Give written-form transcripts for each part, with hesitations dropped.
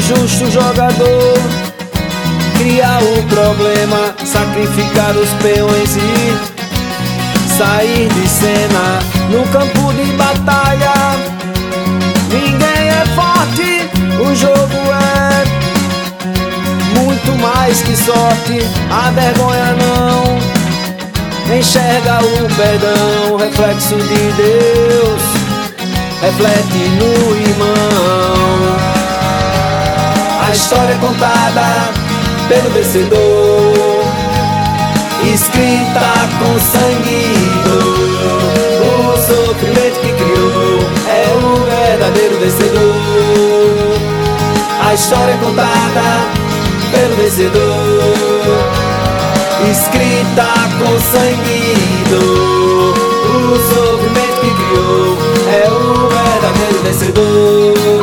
injusto jogador, criar o problema, sacrificar os peões e sair de cena no campo de batalha. Ninguém é forte, o jogo é muito mais que sorte. A vergonha não enxerga o perdão, reflexo de Deus reflete no irmão. A história é contada pelo vencedor, escrita com sangue e dor. O sofrimento que criou é o verdadeiro vencedor. A história é contada pelo vencedor, escrita com sangue e dor. O sofrimento que criou é o verdadeiro vencedor.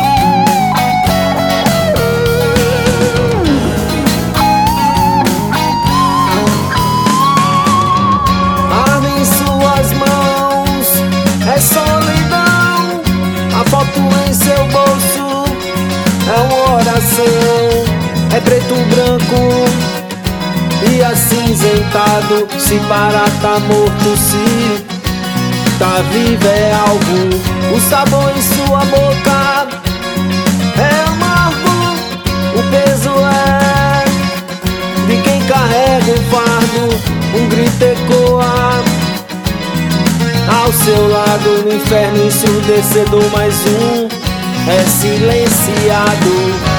Arma em suas mãos é solidão, a foto em seu bolso é uma oração. É preto, branco e acinzentado, se parar tá morto, se tá vivo é algo. O sabor em sua boca é amargo, o peso é de quem carrega o fardo. Um grito ecoa ao seu lado, no inferno ensurdecedor. Mais um é silenciado.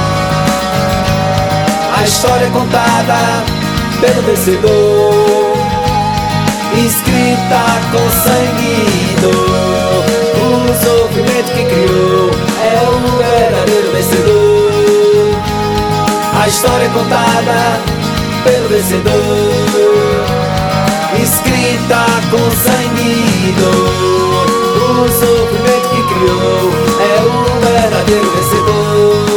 A história é contada pelo vencedor, escrita com sangue e dor. O sofrimento que criou é o verdadeiro vencedor. A história é contada pelo vencedor, escrita com sangue e dor. O sofrimento que criou é o verdadeiro vencedor.